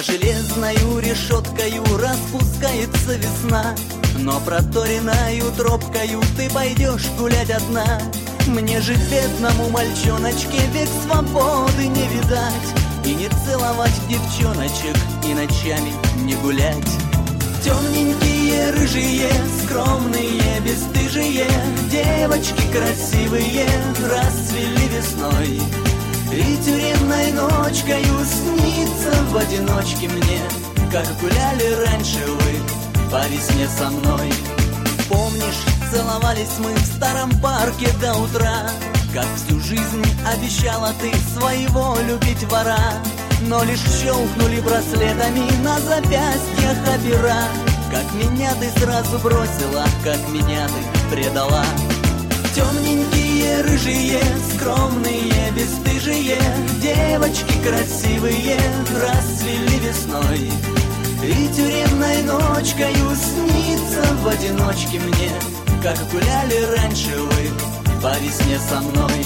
За железною решеткою распускается весна, но проторенною тропкою ты пойдешь гулять одна. Мне же, бедному мальчоночке, век свободы не видать, и не целовать девчоночек, и ночами не гулять. Темненькие, рыжие, скромные, бесстыжие девочки красивые расцвели весной, и тюремной ночкою снится в одиночке мне, как гуляли раньше вы по весне со мной. Помнишь, целовались мы в старом парке до утра, как всю жизнь обещала ты своего любить вора, но лишь щелкнули браслетами на запястьях опера. Как меня ты сразу бросила, как меня ты предала. Темненькие, рыжие, скромные, бесстыжие девочки красивые расцвели весной, и тюремной ночкою снится в одиночке мне, как гуляли раньше вы по весне со мной.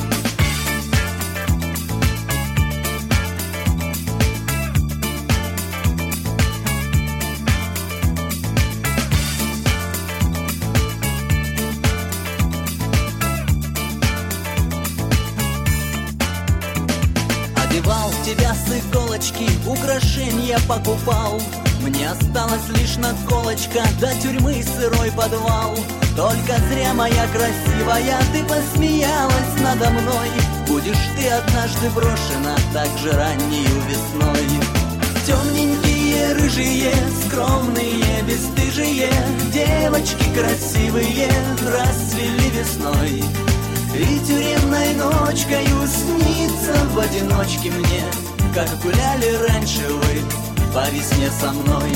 Одевал тебя с иголочки, украшения покупал. Мне осталась лишь наколочка, до тюрьмы сырой подвал. Только зря, моя красивая, ты посмеялась надо мной. Будешь ты однажды брошена так же раннею весной. Темненькие, рыжие, скромные, бесстыжие девочки красивые расцвели весной, и тюремной ночкою снится в одиночке мне, как гуляли раньше вы по весне со мной.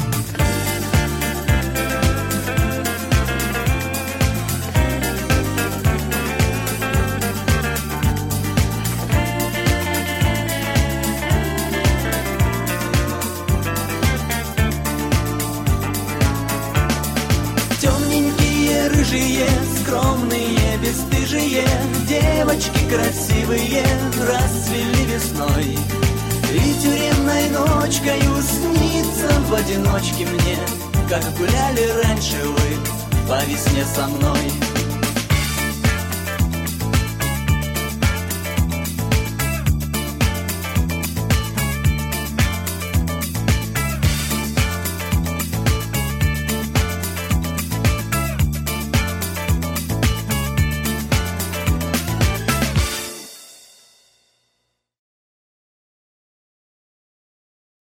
Темненькие, рыжие, скромные, бесстыжие девочки красивые расцвели весной, и тюремной ночкою снится в одиночке мне, как гуляли раньше вы по весне со мной.